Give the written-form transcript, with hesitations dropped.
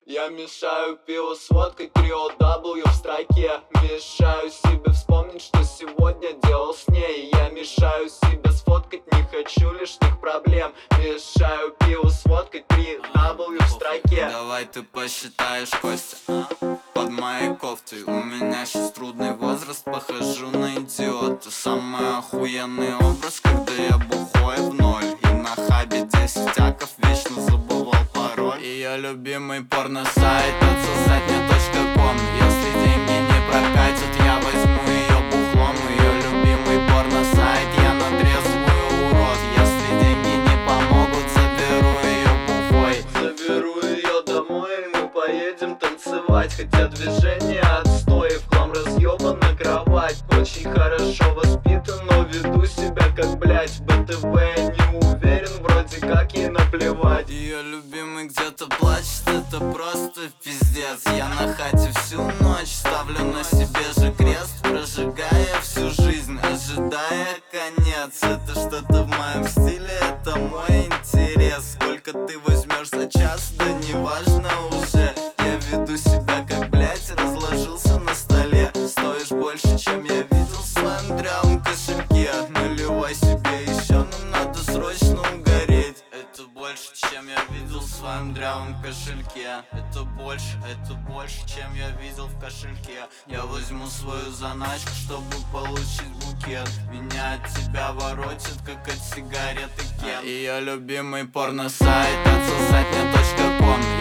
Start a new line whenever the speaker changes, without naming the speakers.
Я мешаю пиво с водкой, трио W в строке. Мешаю себе вспомнить, что сегодня делал с ней. Я мешаю себе сфоткать, не хочу лишних проблем. Мешаю пиво с водкой, 3W в строке.
Давай ты посчитаешь, Костя, под моей кофтой. У меня сейчас трудный возраст, похожу на идиота. Самый охуенный образ, когда я бухой в ноль. И на хабе 10 аков вечно забывал пароль. Ее любимый порно-сайт отсосать.ком. Если деньги не прокатят, я возьму ее бухлом. Ее любимый порно-сайт, я натрезвую урод. Если деньги не помогут, заберу ее бухой.
Заберу ее домой, и мы поедем танцевать. Хотя движение отстой, в хлам разъебана кровать. Очень хорошо воспитан, но веду себя как блять. В БТВ я не уверен, вроде как ей наплевать.
Ее любимый где-то плачет, это просто пиздец. Я на хате всю ночь ставлю на себе же крест, прожигая всю жизнь, ожидая конец. Это что-то в моем стиле, это мой интерес. Сколько ты возьмешь за час, да неважно уже. Я веду себя как блять, разложился на столе. Стоишь больше, чем я видел в своем дрявом кошельке. Наливай себе еще, нам надо срочно угореть. Это больше, чем я видел в своем дрявом кошельке. Это больше, чем я видел в кошельке. Я возьму свою заначку, чтобы получить букет. Меня от тебя воротит, как от сигареты Кен. Ее любимый порно-сайт отсосать.ком.